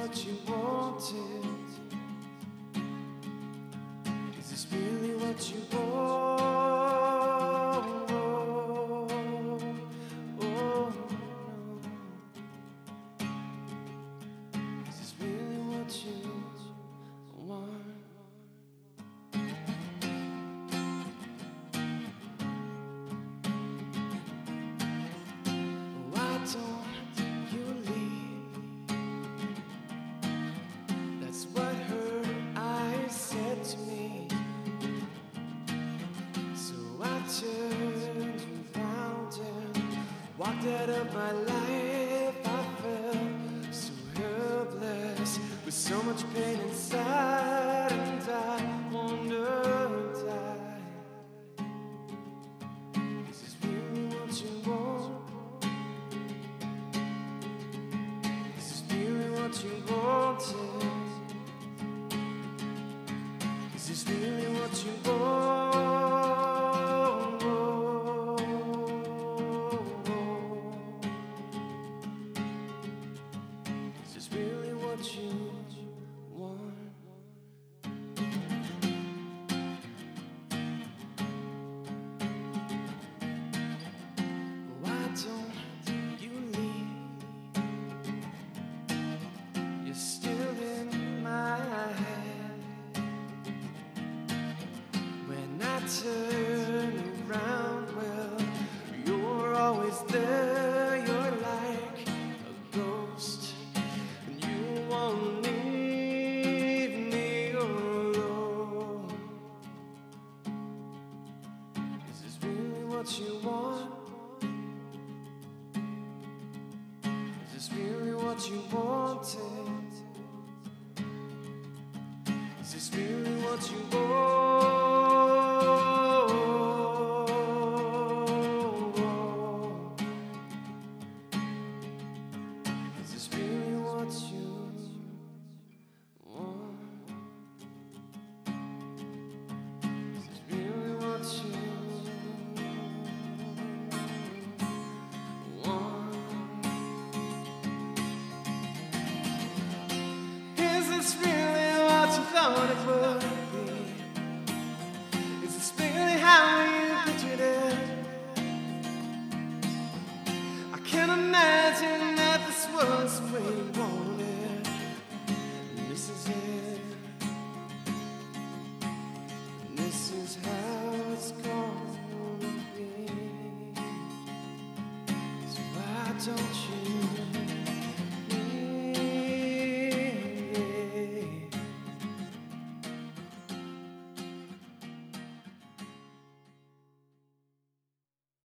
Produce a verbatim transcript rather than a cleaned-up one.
what you wanted? Is this really what you want? Oh, no. Is this really what you want? Why don't you leave? That's what her eyes said to me. So I turned around and walked out of my life. I felt so helpless with so much pain inside, and I wondered, is this really what you want? Is this really what you wanted? Is this really what you want? Is this really what you want? Why don't you leave? You're still in my head. When I turn around, well, you're always there. You're like a ghost, and you won't leave me alone. Is this really what you want? Is this really what you wanted? Is this really what you want? Is this really what you want? Is this really what you want? Is this really what you thought it would be? Is this really how you pictured it? I can't imagine that this was the way you wanted. And this is it. And this is how it's gonna be. So why don't you